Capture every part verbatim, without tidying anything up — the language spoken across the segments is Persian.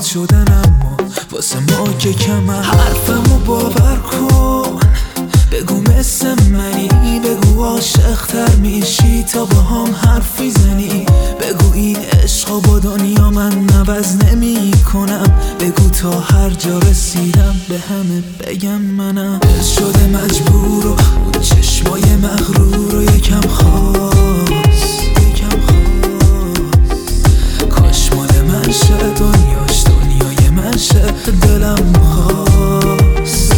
ناامید شدن اما واسه ما که کمم. حرفمو باور کن، بگو مثل منی، بگو عاشق‌تر میشی تا با هم حرف میزنی، بگو این عشقا با دنیا من عوض نمی کنم، بگو تا هر جا رسیدم به همه بگم منم. دل شده مجبور و اون چشمای مغرور رو یکم خواست، یکم خواست، کاش مال من شه دنیاش دنیای من شه. دلم خواست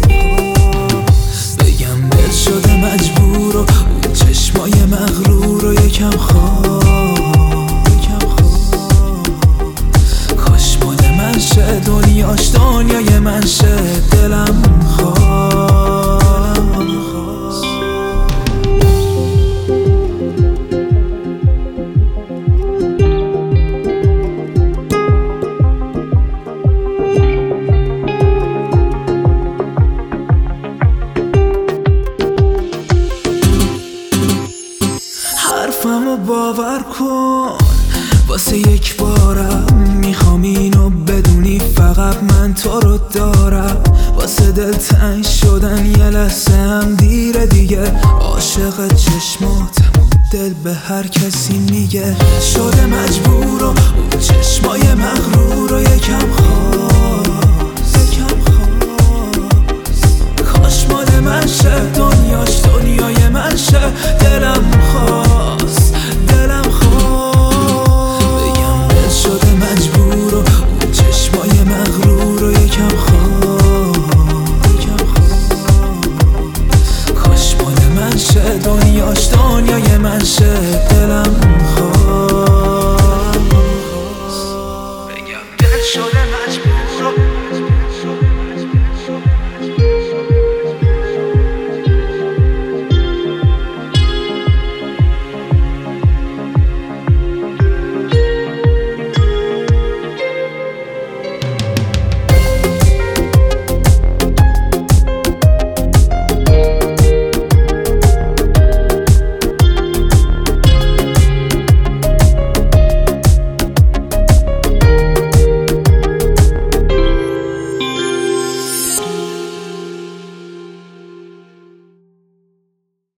بگم دل شده مجبور و اون چشمای مغرور رو یکم خواست، یکم خواست، کاش مال من شه دنیاش دنیای من شه. دلم خواست. حرفمو باور کن، واسه یک بارم میخوام اینو بدونی، فقط من تو رو دارم. واسه دل تنگ شدن یه لحظه هم دیره دیگه، عاشق چشماتم دل به هر کسی میگه. شده مجبور و اون چشمای مغرور رو یکم خواست، یکم خواست، کاش مال من شه دنیاش دنیای من شه. دلم خواست